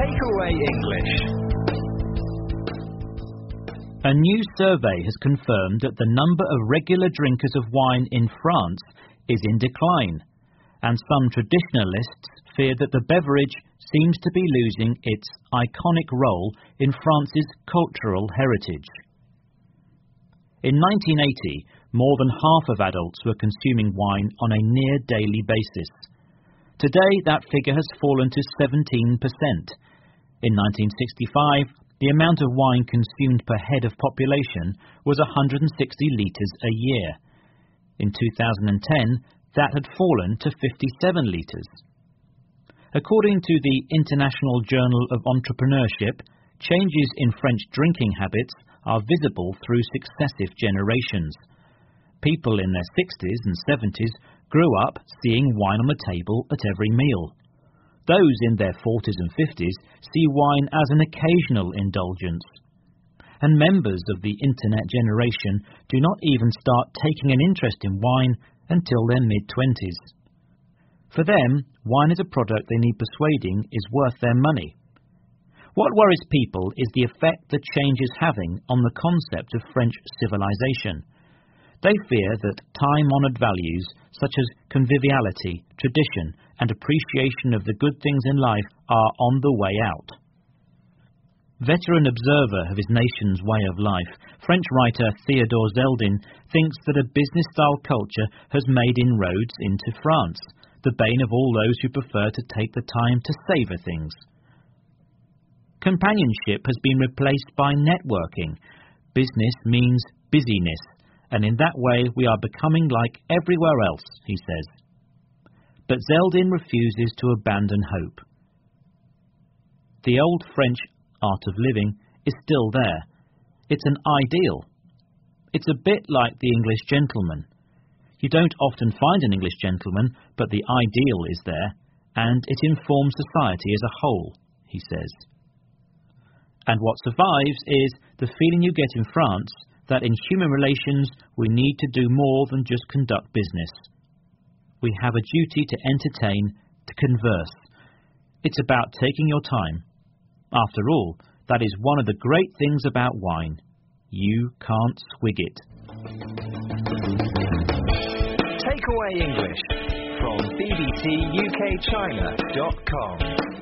Takeaway English. A new survey has confirmed that the number of regular drinkers of wine in France is in decline, and some traditionalists fear that the beverage seems to be losing its iconic role in France's cultural heritage. In 1980, more than half of adults were consuming wine on a near-daily basis. Today, that figure has fallen to 17%. In 1965, the amount of wine consumed per head of population was 160 litres a year. In 2010, that had fallen to 57 litres. According to the International Journal of Entrepreneurship, changes in French drinking habits are visible through successive generations. People in their 60s and 70s grew up seeing wine on the table at every meal. Those in their 40s and 50s see wine as an occasional indulgence. And members of the internet generation do not even start taking an interest in wine until their mid-20s. For them, wine as a product they need persuading is worth their money. What worries people is the effect the change is having on the concept of French civilization. They fear that time-honoured values such as conviviality, tradition, and appreciation of the good things in life are on the way out. Veteran observer of his nation's way of life, French writer Theodore Zeldin thinks that a business-style culture has made inroads into France, the bane of all those who prefer to take the time to savour things. Companionship has been replaced by networking. Business means busyness, and in that way we are becoming like everywhere else, he says. But Zeldin refuses to abandon hope. The old French art of living is still there. It's an ideal. It's a bit like the English gentleman. You don't often find an English gentleman, but the ideal is there, and it informs society as a whole, he says. And what survives is the feeling you get in France that in human relations we need to do more than just conduct business. We have a duty to entertain, to converse. It's about taking your time. After all, that is one of the great things about wine. You can't swig it. Takeaway English from bbcukchina.com.